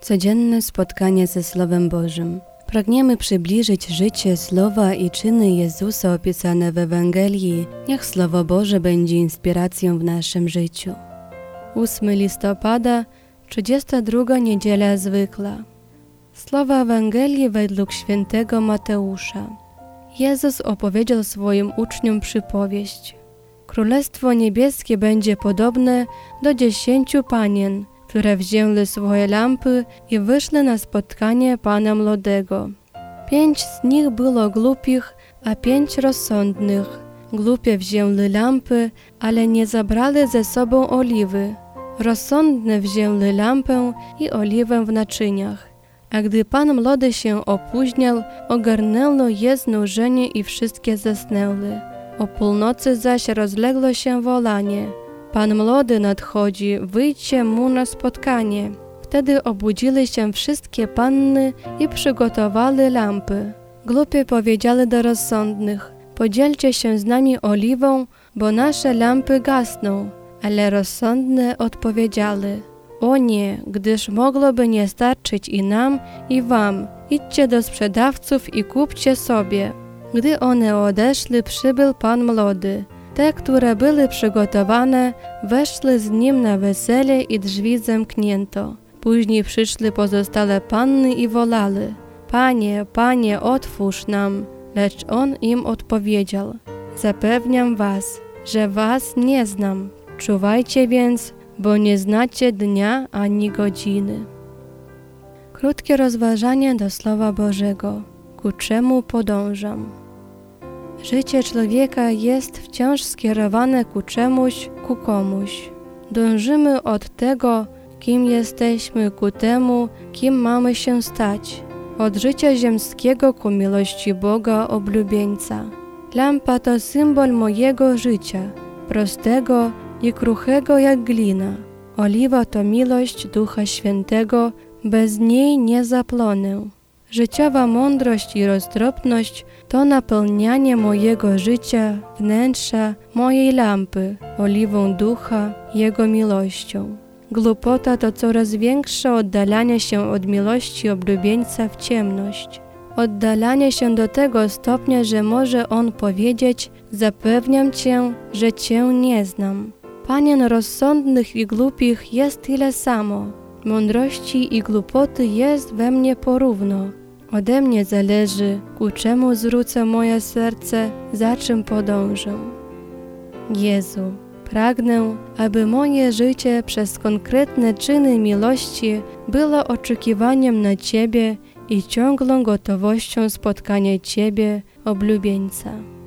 Codzienne spotkanie ze Słowem Bożym. Pragniemy przybliżyć życie, słowa i czyny Jezusa opisane w Ewangelii. Niech Słowo Boże będzie inspiracją w naszym życiu. 8 listopada, 32 niedziela zwykła. Słowa Ewangelii według świętego Mateusza. Jezus opowiedział swoim uczniom przypowieść. Królestwo niebieskie będzie podobne do 10 panien, które wzięły swoje lampy i wyszły na spotkanie Pana Młodego. 5 z nich było głupich, a 5 rozsądnych. Głupie wzięły lampy, ale nie zabrali ze sobą oliwy. Rozsądne wzięły lampę i oliwę w naczyniach. A gdy Pan Młody się opóźniał, ogarnęło je znużenie i wszystkie zasnęły. O północy zaś rozległo się wołanie: Pan Młody nadchodzi, wyjdźcie mu na spotkanie. Wtedy obudziły się wszystkie panny i przygotowały lampy. Głupie powiedziały do rozsądnych: podzielcie się z nami oliwą, bo nasze lampy gasną. Ale rozsądne odpowiedziały: o nie, gdyż mogłoby nie starczyć i nam, i wam. Idźcie do sprzedawców i kupcie sobie. Gdy one odeszły, przybył Pan Młody. Te, które były przygotowane, weszły z nim na wesele i drzwi zamknięto. Później przyszły pozostałe panny i wolały: Panie, Panie, otwórz nam. Lecz on im odpowiedział: zapewniam was, że was nie znam. Czuwajcie więc, bo nie znacie dnia ani godziny. Krótkie rozważanie do Słowa Bożego. Ku czemu podążam? Życie człowieka jest wciąż skierowane ku czemuś, ku komuś. Dążymy od tego, kim jesteśmy, ku temu, kim mamy się stać. Od życia ziemskiego ku miłości Boga oblubieńca. Lampa to symbol mojego życia, prostego i kruchego jak glina. Oliwa to miłość Ducha Świętego, bez niej nie zapłonę. Życiowa mądrość i roztropność to napełnianie mojego życia, wnętrza, mojej lampy, oliwą Ducha, Jego miłością. Głupota to coraz większe oddalanie się od miłości oblubieńca w ciemność. Oddalanie się do tego stopnia, że może on powiedzieć: zapewniam cię, że cię nie znam. Panien rozsądnych i głupich jest tyle samo. Mądrości i głupoty jest we mnie porówno. Ode mnie zależy, ku czemu zwrócę moje serce, za czym podążę. Jezu, pragnę, aby moje życie przez konkretne czyny miłości było oczekiwaniem na Ciebie i ciągłą gotowością spotkania Ciebie, oblubieńca.